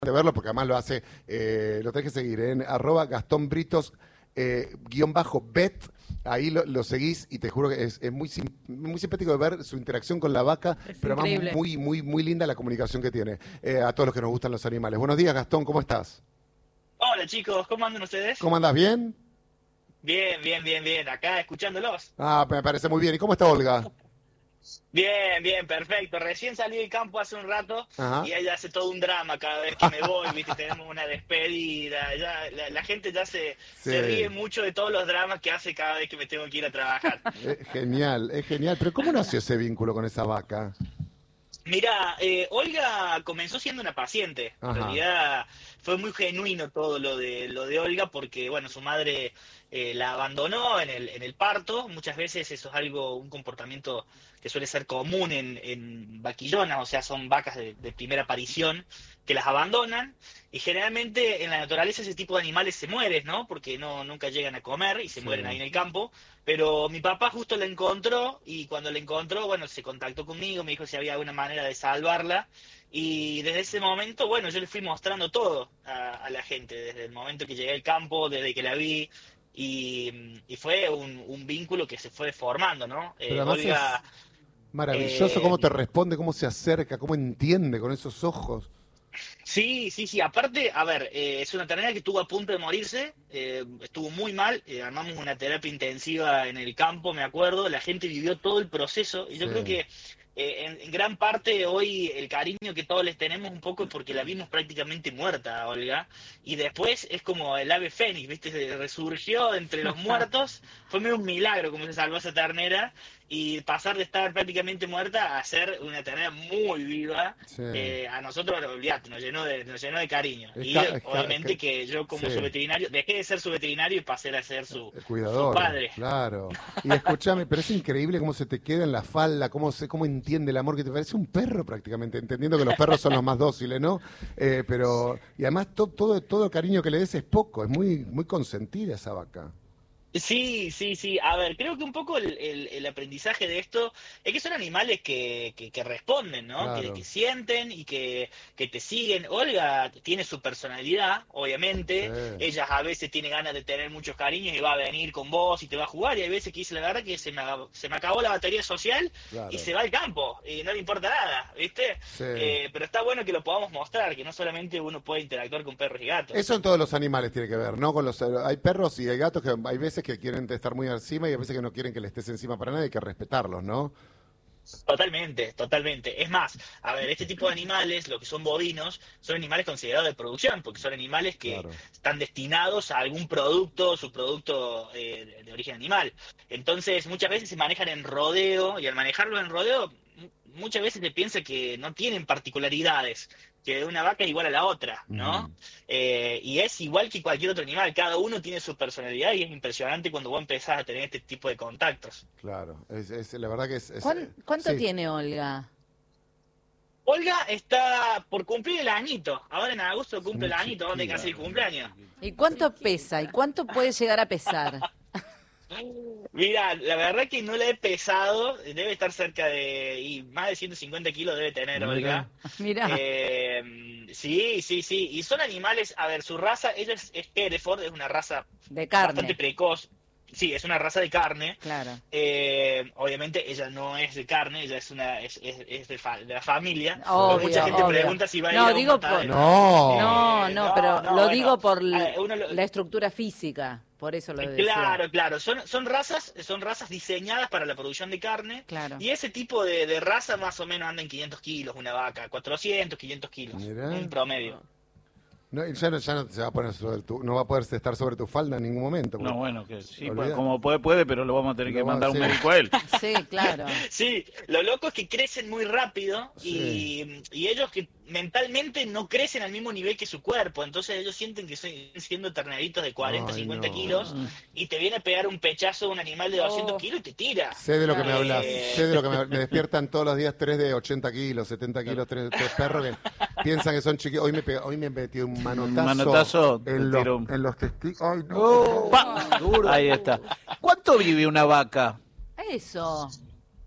de verlo porque además lo hace, lo tenés que seguir en @GastónBritos _bet, ahí lo seguís y te juro que es muy simpático de ver su interacción con la vaca, Es pero increíble. además muy linda la comunicación que tiene a todos los que nos gustan los animales. Buenos días, Gastón, ¿cómo estás? Hola chicos, ¿cómo andan ustedes? ¿Cómo andás? ¿Bien? Bien, acá escuchándolos. Ah, me parece muy bien. ¿Y cómo está Olga? Bien, perfecto. Recién salí del campo hace un rato Ajá. y ella hace todo un drama cada vez que me voy, ¿viste? Tenemos una despedida, ya, la gente ya se Sí. ríe mucho de todos los dramas que hace cada vez que me tengo que ir a trabajar. Es genial. Pero ¿cómo nació ese vínculo con esa vaca? Mira, Olga comenzó siendo una paciente. En Ajá. realidad fue muy genuino todo lo de Olga porque, bueno, su madre la abandonó en el parto. Muchas veces eso es un comportamiento que suele ser común en vaquillonas, o sea, son vacas de primera aparición que las abandonan. Y generalmente en la naturaleza ese tipo de animales se mueren, ¿no? Porque nunca llegan a comer y se Sí. mueren ahí en el campo. Pero mi papá justo la encontró y cuando la encontró, bueno, se contactó conmigo, me dijo si había alguna manera de salvarla. Y desde ese momento, bueno, yo le fui mostrando todo a la gente, desde el momento que llegué al campo, desde que la vi. Y fue un vínculo que se fue formando, ¿no? Pero además Olga, es maravilloso cómo eh, te responde, cómo se acerca, cómo entiende con esos ojos. sí. Aparte, a ver, es una ternera que estuvo a punto de morirse, estuvo muy mal, armamos una terapia intensiva en el campo, me acuerdo, la gente vivió todo el proceso y yo creo Sí. que en gran parte hoy el cariño que todos les tenemos un poco es porque la vimos prácticamente muerta, Olga, y después es como el ave fénix, ¿viste? Resurgió entre los muertos, fue medio un milagro como se salvó esa ternera y pasar de estar prácticamente muerta a ser una ternera muy viva. Sí. A nosotros, olvídate, nos llenó de cariño. Y Es obviamente que yo como sí. su veterinario, dejé de ser su veterinario y pasé a ser su Cuidador, padre. claro. Y escúchame, pero es increíble cómo se te queda en la falda, cómo entiende el amor, que te parece un perro prácticamente, entendiendo que los perros son los más dóciles, ¿no? Y además todo el cariño que le des es poco, es muy consentida esa vaca. Sí. A ver, creo que un poco el aprendizaje de esto es que son animales que responden, ¿no? Claro. Que sienten y que te siguen. Olga tiene su personalidad, obviamente. Sí. Ella a veces tiene ganas de tener muchos cariños y va a venir con vos y te va a jugar. Y hay veces que dice la verdad que se me acabó la batería social Claro. y se va al campo y no le importa nada, ¿viste? Sí. Pero está bueno que lo podamos mostrar, que no solamente uno puede interactuar con perros y gatos. Eso en todos los animales tiene que ver, ¿no? Hay perros y hay gatos que hay veces que quieren estar muy encima y hay veces que no quieren que le estés encima para nada, hay que respetarlos, ¿no? Totalmente. Es más, a ver, este tipo de animales, lo que son bovinos, son animales considerados de producción, porque son animales que Claro. están destinados a algún producto, su producto de origen animal. Entonces, muchas veces se manejan en rodeo, y al manejarlo en rodeo, muchas veces se piensa que no tienen particularidades, que una vaca es igual a la otra, ¿no? Mm. Y es igual que cualquier otro animal, cada uno tiene su personalidad y es impresionante cuando vos empezás a tener este tipo de contactos. Claro, la verdad que ¿Cuánto sí. tiene Olga? Olga está por cumplir el añito. Ahora en agosto cumple el muy añito, donde casi el chiquita. cumpleaños. ¿Y cuánto pesa? ¿Y cuánto puede llegar a pesar? Mira, la verdad que no la he pesado. Debe estar cerca y más de 150 kilos debe tener Olga. Mira, Sí. Y son animales, a ver, su raza, ella es Hereford, es una raza de bastante carne, precoz. Sí, es una raza de carne. claro. Obviamente ella no es de carne, ella es de la familia. Obvio, Mucha gente obvio. pregunta si va a ir No, a un digo matadero. No, pero lo bueno, digo por uno la estructura física, por eso lo decía. Claro, son razas diseñadas para la producción de carne. Claro. Y ese tipo de raza más o menos anda en 500 kilos, una vaca, 400, 500 kilos, Mirá. un promedio. No, y ya no se va a poner no va a poder estar sobre tu falda en ningún momento. No, bueno, que sí, Olvidá. como puede, pero lo vamos a tener que mandar un sí. médico a él. Sí, claro. Sí, lo loco es que crecen muy rápido Sí. y ellos que mentalmente no crecen al mismo nivel que su cuerpo, entonces ellos sienten que siguen siendo terneritos de 40, Ay, 50 no. kilos y te viene a pegar un pechazo un animal de 200 Oh. kilos y te tira. Sé de lo que me Eh, hablas, sé de lo que me despiertan todos los días tres de 80 kilos, 70 kilos, tres perros que piensan que son chiquitos. Hoy me metí un Manotazo, te en tiró. los testículos. Ay, no. Oh, ¡pa! Ahí está. ¿Cuánto vive una vaca? Eso.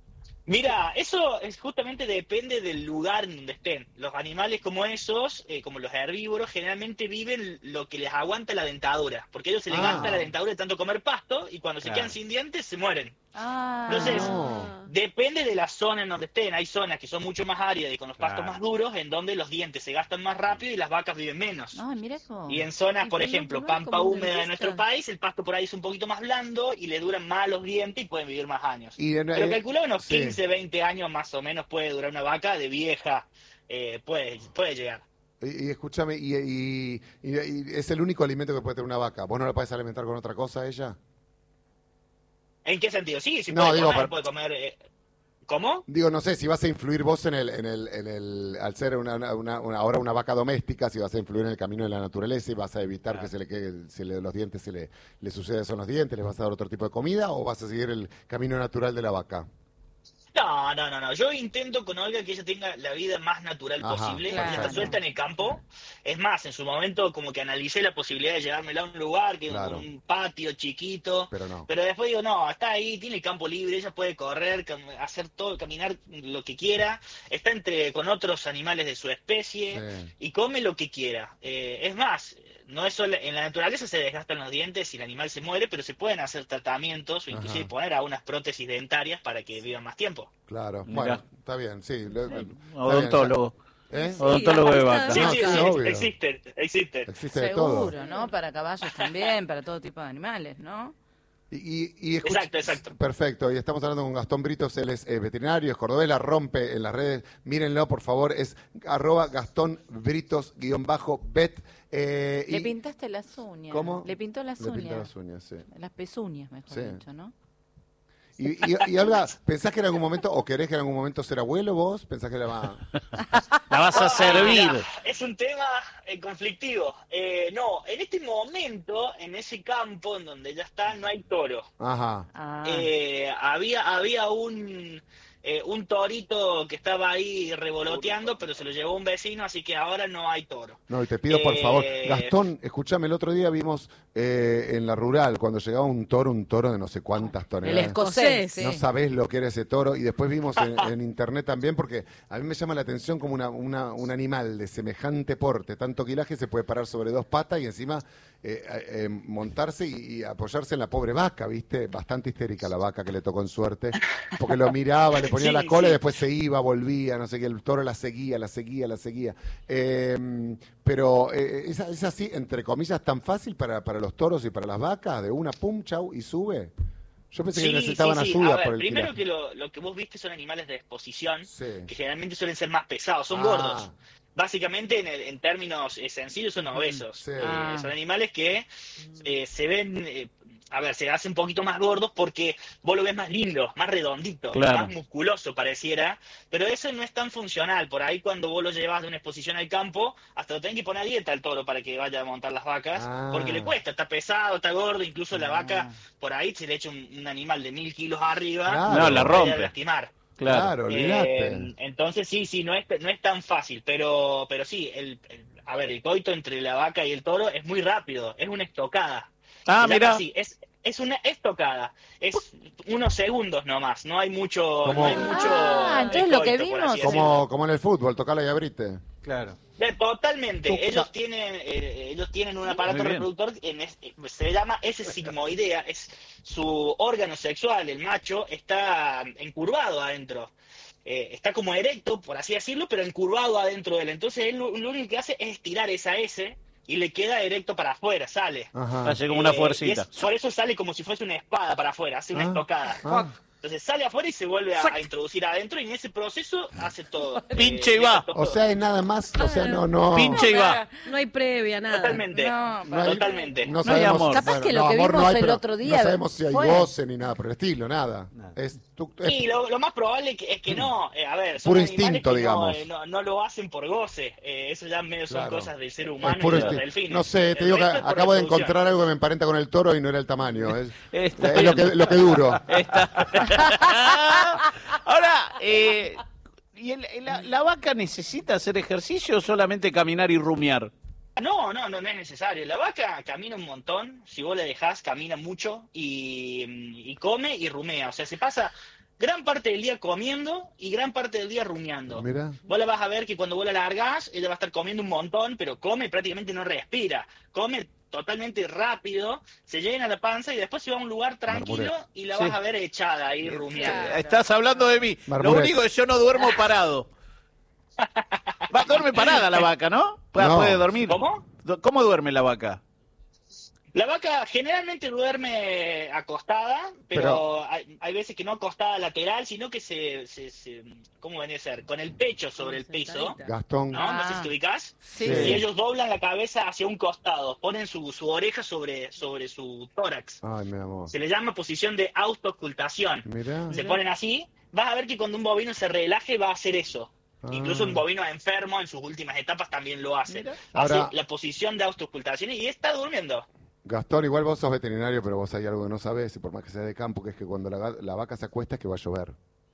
Mira, eso es justamente depende del lugar en donde estén. Los animales como esos, como los herbívoros, generalmente viven lo que les aguanta la dentadura, porque a ellos se les gasta la dentadura de tanto comer pasto y cuando se quedan sin dientes se mueren. Entonces, depende de la zona en donde estén. Hay zonas que son mucho más áridas y con los pastos más duros, en donde los dientes se gastan más rápido y las vacas viven menos. Mira cómo. Y en zonas, por ejemplo, pampa húmeda de nuestro país, el pasto por ahí es un poquito más blando y le duran más los dientes y pueden vivir más años. Pero calculado unos 15, 20 años más o menos puede durar una vaca de vieja, puede llegar. Y escúchame, y es el único alimento que puede tener una vaca. ¿Vos no la podés alimentar con otra cosa a ella? ¿En qué sentido? Sí, sí No, puede comer. ¿Cómo? Digo, no sé, si vas a influir vos al ser ahora una vaca doméstica, si vas a influir en el camino de la naturaleza y vas a evitar que los dientes le suceda eso en los dientes, ¿les vas a dar otro tipo de comida o vas a seguir el camino natural de la vaca? No. Yo intento con Olga que ella tenga la vida más natural posible. Ella está suelta en el campo. Es más, en su momento como que analicé la posibilidad de llevármela a un lugar, que un patio chiquito. Pero después digo, no, está ahí, tiene el campo libre, ella puede correr, hacer todo, caminar lo que quiera. Está con otros animales de su especie y come lo que quiera. Es más, no es solo, en la naturaleza se desgastan los dientes y el animal se muere, pero se pueden hacer tratamientos o inclusive poner a unas prótesis dentarias para que vivan más tiempo. Claro, bueno, está bien, sí. Odontólogo. ¿Eh? Odontólogo de vaca. Sí, existe. Existe de todo. Seguro, ¿no? Para caballos también, para todo tipo de animales, ¿no? Exacto. Perfecto, y estamos hablando con Gastón Britos, él es veterinario, es cordobés, la rompe en las redes, mírenlo por favor, es @GastónBritos_vet. Le pintaste las uñas. ¿Cómo? Le pintó las uñas. Le pintó las uñas, sí. Las pezuñas, mejor dicho, ¿no? Y Olga, ¿pensás que en algún momento, o querés que en algún momento ser abuelo vos? ¿Pensás que la vas a servir? Es un tema conflictivo. No, en este momento, en ese campo en donde ella está, no hay toro. Ajá. Había un torito que estaba ahí revoloteando, pero se lo llevó un vecino, así que ahora no hay toro. No, y te pido por favor, Gastón, escúchame, el otro día vimos en la rural, cuando llegaba un toro de no sé cuántas toneladas. El escocés. No sabés lo que era ese toro, y después vimos en internet también, porque a mí me llama la atención como un animal de semejante porte, tanto quilaje, se puede parar sobre dos patas y encima montarse y apoyarse en la pobre vaca, ¿viste? Bastante histérica la vaca que le tocó en suerte, porque lo miraba, le ponía la cola y después se iba, volvía, no sé qué, el toro la seguía. Pero es así, entre comillas, tan fácil para los toros y para las vacas, de una pum, chau, y sube. Yo pensé que necesitaban ayuda por el primero quilaje. que lo que vos viste son animales de exposición, que generalmente suelen ser más pesados, son gordos. Básicamente, en términos sencillos, son obesos. Son animales que se ven, se hacen un poquito más gordos porque vos lo ves más lindo, más redondito, más musculoso pareciera, pero eso no es tan funcional. Por ahí cuando vos lo llevas de una exposición al campo, hasta lo tenés que poner a dieta al toro para que vaya a montar las vacas, porque le cuesta, está pesado, está gordo, incluso la vaca, por ahí se le echa un animal de 1000 kilos arriba, no, la rompe. Lastimar. Claro, olvidate. Entonces sí, no es tan fácil, pero sí, el coito entre la vaca y el toro es muy rápido, es una estocada. Mira. Sí, es una estocada, es unos segundos nomás, no hay mucho. Entonces lo que vimos. Como en el fútbol, tocala y abrite. Claro. Totalmente. Ellos tienen un aparato reproductor, se llama sigmoidea, es su órgano sexual, el macho, está encurvado adentro. Está como erecto, por así decirlo, pero encurvado adentro de él. Entonces él lo único que hace es estirar esa S y le queda erecto para afuera, sale. Hace como una fuercita. Por eso sale como si fuese una espada para afuera, hace una estocada. Entonces sale afuera y se vuelve a introducir adentro y en ese proceso hace todo. Pinche y va. O sea, es nada más, o sea, no. Pinche y va. No hay previa, nada. Totalmente. Totalmente. No hay sabemos. amor. Capaz que lo que vimos el otro día. No sabemos si hay goce ni nada por el estilo, nada. Y lo más probable es que no. Son puro animales instinto, que digamos. No lo hacen por goce. Eso ya medio son cosas del ser humano puro y de los instinto. delfines. No sé, te digo que acabo de encontrar algo que me emparenta con el toro y no era el tamaño. Es Está lo que duro. Ahora, ¿y la vaca necesita hacer ejercicio o solamente caminar y rumiar? No es necesario. La vaca camina un montón. Si vos la dejás, camina mucho y come y rumea. O sea, se pasa gran parte del día comiendo y gran parte del día rumiando. Mirá. Vos la vas a ver que cuando vos la largás, ella va a estar comiendo un montón, pero come y prácticamente no respira. Come totalmente rápido, se llena la panza y después se va a un lugar tranquilo y la vas a ver echada ahí rumiando. Estás hablando de mí. Marmuret. Lo único es que yo no duermo parado. Duerme parada la vaca, ¿no? Puede dormir. ¿Cómo? ¿Cómo duerme la vaca? La vaca generalmente duerme acostada, pero hay veces que no acostada lateral, sino que ¿cómo venía a ser? Con el pecho sobre el piso. Gastón. No sé si te ubicás. Sí. Y ellos doblan la cabeza hacia un costado, ponen su oreja sobre su tórax. Ay, mi amor. Se le llama posición de autoocultación. Mirá. Se ponen así, vas a ver que cuando un bovino se relaje va a hacer eso. Incluso un bovino enfermo en sus últimas etapas también lo hace. Hace Ahora, la posición de autoocultación y está durmiendo. Gastón, igual vos sos veterinario, pero vos hay algo que no sabés, y por más que sea de campo, que es que cuando la vaca se acuesta es que va a llover.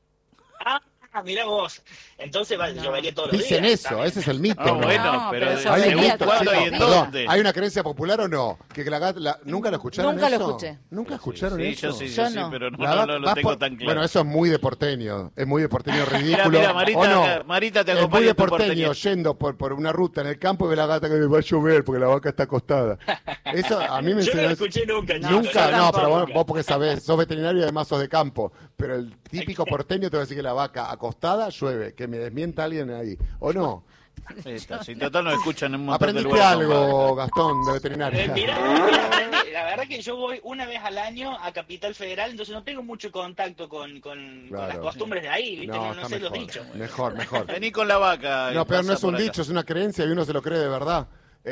Mirá vos. Entonces llovería todos los días. Dicen eso, también. ese es el mito. No, ¿no? bueno, pero eso Hay un sería mito, ¿cuándo chicos, y en perdón, dónde? ¿hay una creencia popular o no? Que ¿Nunca lo escucharon Nunca lo eso? escuché. ¿Nunca escucharon Sí, eso? yo sí, Yo sí, no. pero no La lo va tengo por- tan claro. Bueno, eso es muy de porteño. Es muy de porteño ridículo. Mira, Marita, ¿O no? Marita te Es muy acompaña de en tu porteño porteño. yendo por una ruta en el campo y ve la gata que va a llover porque la vaca está acostada. Eso a mí me Yo no enseñó. lo escuché nunca. chicos, Nunca, yo no, tampoco. pero vos porque sabés, sos veterinario y además sos de campo. Pero el típico porteño te va a decir que la vaca acostada llueve, que me desmienta alguien ahí. ¿O no? Si total no escuchan en un montón de Aprendiste lugares. algo, Gastón, de veterinaria. Mirá, la verdad que yo voy una vez al año a Capital Federal, entonces no tengo mucho contacto con las Claro. costumbres de ahí, ¿viste? No está sé los mejor, dichos. Mejor. Vení con la vaca. No, pero no pasa es un por acá. dicho, es una creencia y uno se lo cree de verdad.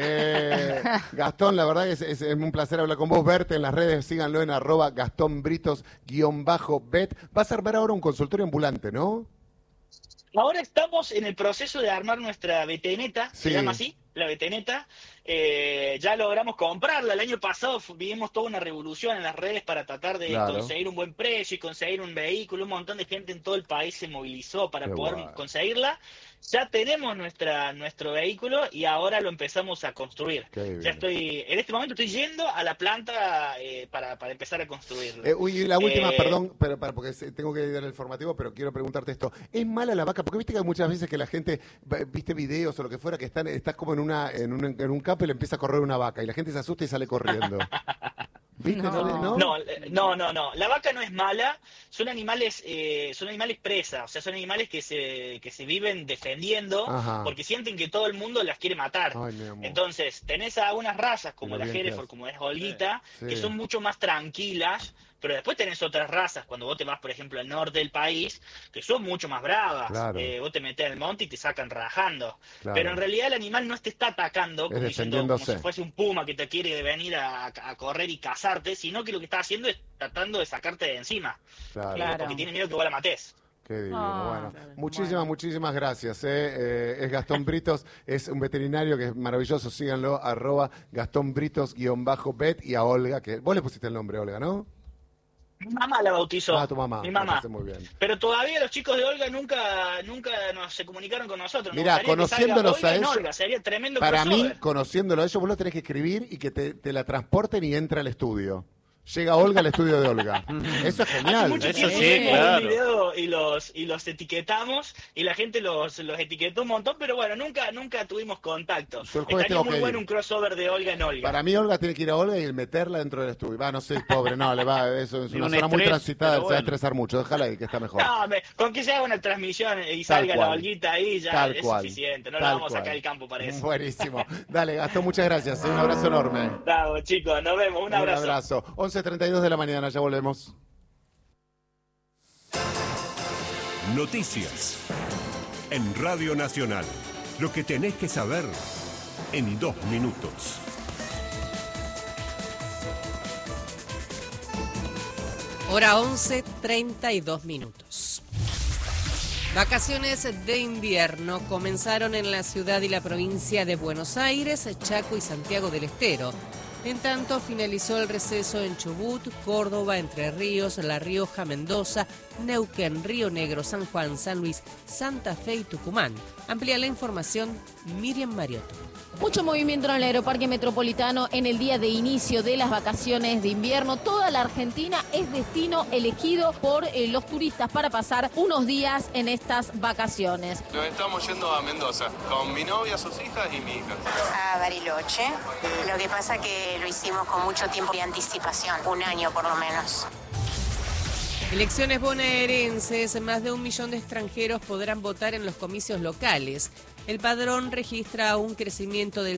Gastón, la verdad que es un placer hablar con vos, verte en las redes, síganlo en @GastónBritos_bet. Vas a armar ahora un consultorio ambulante, ¿no? Ahora estamos en el proceso de armar nuestra veteneta, Sí. se llama así, la veteneta. Ya logramos comprarla. El año pasado vivimos toda una revolución en las redes para tratar de Claro. conseguir un buen precio y conseguir un vehículo. Un montón de gente en todo el país se movilizó para Qué poder guay. conseguirla. Ya tenemos nuestro vehículo y ahora lo empezamos a construir. Qué Ya bien. en este momento estoy yendo a la planta para empezar a construirlo. Uy, la última, Eh, perdón, porque tengo que dar el formativo, pero quiero preguntarte esto. ¿Es mala la vaca? Porque viste que hay muchas veces que la gente, viste videos o lo que fuera, que estás como en un campo y le empieza a correr una vaca y la gente se asusta y sale corriendo. ¿Viste? No. No. La vaca no es mala. Son animales presa. O sea, son animales que se viven defendiendo Ajá. porque sienten que todo el mundo las quiere matar. Ay, mi amor. Entonces, tenés a unas razas como Lo la bien que Hereford, hace. como es Olguita, Sí. que son mucho más tranquilas. Pero después tenés otras razas, cuando vos te vas, por ejemplo, al norte del país, que son mucho más bravas. Claro. Vos te metés en el monte y te sacan rajando. Claro. Pero en realidad el animal no te está atacando, Es como defendiéndose. si fuese un puma que te quiere venir a correr y cazarte, sino que lo que está haciendo es tratando de sacarte de encima. Claro. Porque tiene miedo que vos la matés. Qué divino. Ah, Bueno, bueno. muchísimas gracias. Es Gastón Britos, es un veterinario que es maravilloso. Síganlo, @GastónBritos_bet y a Olga, que vos le pusiste el nombre, Olga, ¿no? Mi mamá la bautizó. Tu mamá. Mi me mamá. parece muy bien. Pero todavía los chicos de Olga nunca se comunicaron con nosotros. Nos Mirá, gustaría que salga conociéndolos Olga a en ellos, Olga, sería tremendo Para mí, crossover. conociéndolo a ellos, vos lo tenés que escribir y que te la transporten y entra al estudio. Llega Olga al estudio de Olga. Eso es Hace genial. mucho Eso tiempo sí, hicimos claro. un video y los etiquetamos y la gente los etiquetó un montón, pero bueno, nunca tuvimos contacto. Yo el jueves Estaría tengo muy que bueno ir. un crossover de Olga en Olga. Para mí, Olga tiene que ir a Olga y meterla dentro del estudio. No sé, pobre, no, le va. Eso es Ni una un zona muy estrés, transitada, pero se va a bueno. estresar mucho. Déjala ahí, que está mejor. No, con que se haga una transmisión y Tal salga cual. la Olguita ahí ya Tal es cual. suficiente. No Tal la vamos a cual. sacar del campo para eso. Buenísimo. Dale, Gastón, muchas gracias. Un abrazo enorme. Bravo, chicos, nos vemos. Un abrazo. Un abrazo. 11:32 de la mañana, ya volvemos. Noticias. En Radio Nacional. Lo que tenés que saber en 2 minutos. Hora 11:32 minutos. Vacaciones de invierno comenzaron en la ciudad y la provincia de Buenos Aires, Chaco y Santiago del Estero. En tanto, finalizó el receso en Chubut, Córdoba, Entre Ríos, La Rioja, Mendoza, Neuquén, Río Negro, San Juan, San Luis, Santa Fe y Tucumán. Amplía la información Miriam Mariotto. Mucho movimiento en el Aeroparque Metropolitano en el día de inicio de las vacaciones de invierno. Toda la Argentina es destino elegido por los turistas para pasar unos días en estas vacaciones. Nos estamos yendo a Mendoza con mi novia, sus hijas y mi hija. A Bariloche. Lo que pasa que lo hicimos con mucho tiempo de anticipación, 1 año por lo menos. Elecciones bonaerenses, más de 1 millón de extranjeros podrán votar en los comicios locales. El padrón registra un crecimiento del